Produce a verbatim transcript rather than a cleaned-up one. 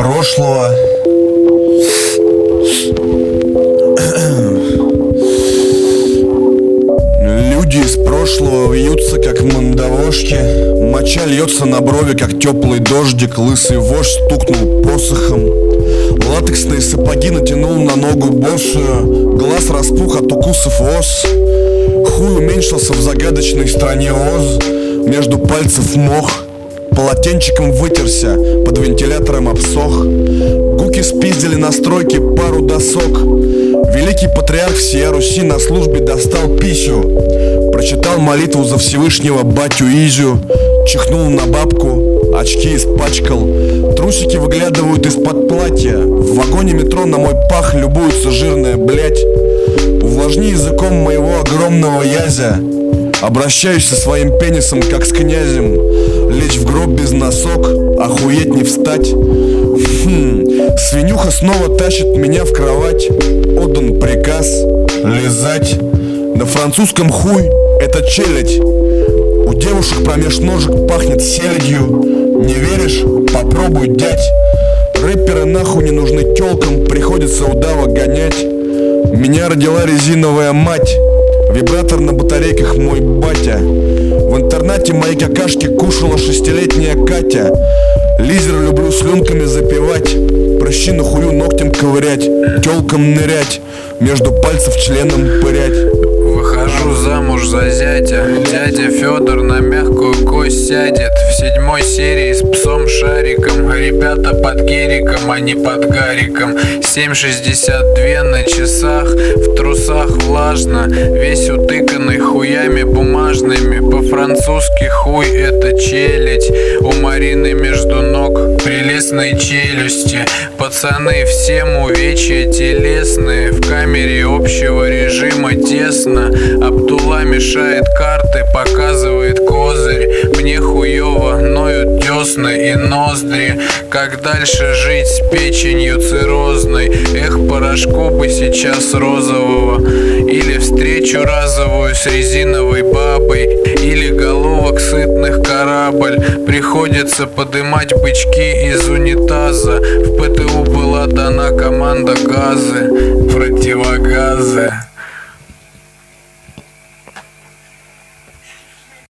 прошлого. Люди из прошлого вьются, как мандавошки. Моча льется на брови, как теплый дождик. Лысый вождь стукнул посохом. Латексные сапоги натянул на ногу босую. Глаз распух от укусов ос. Хуй уменьшился в загадочной стране Оз. Между пальцев мох. Полотенчиком вытерся, под вентилятором обсох. Гуки спиздили на стройке пару досок. Великий патриарх всея Руси на службе достал писю. Прочитал молитву за Всевышнего батю Изю. Чихнул на бабку, очки испачкал. Трусики выглядывают из-под платья. В вагоне метро на мой пах любуется жирная блядь. Увлажни языком моего огромного язя. Обращаюсь со своим пенисом, как с князем. Лечь в гроб без носок, охуеть не встать. Хм, свинюха снова тащит меня в кровать. Отдан приказ лизать. На французском хуй — это челядь. У девушек промеж ножек пахнет сельдью. Не веришь? Попробуй, дядь. Рэперы нахуй не нужны тёлкам, приходится удава гонять. Меня родила резиновая мать. Вибратор на батарейках мой батя. В интернате мои какашки кушала шестилетняя Катя. Лизер люблю слюнками запивать. Прыщи на хую ногтем ковырять. Тёлкам нырять. Между пальцев членом пырять. Выхожу замуж за зятя. Дядя Федор на мягкую кость сядет. В седьмой серии с псом Шариком. Ребята под гериком, а не под гариком. семь шестьдесят два на часах. В трусах влажно. Весь утыканный хуями бумажными. По-французски хуй — это челядь. У Марины между ног прелестной челюсти. Пацаны, всем увечья телесные. В камере общего режима тесно. Абдулла мешает карты, показывает козырь. Мне хуёво, ноют десны и ноздри. Как дальше жить с печенью циррозной? Эх, порошку бы сейчас розового. Или встречу разовую с резиновой бабой. Или головок сытных корабль. Приходится подымать бычки из унитаза. В ПТУ была дана команда газы, противогазы.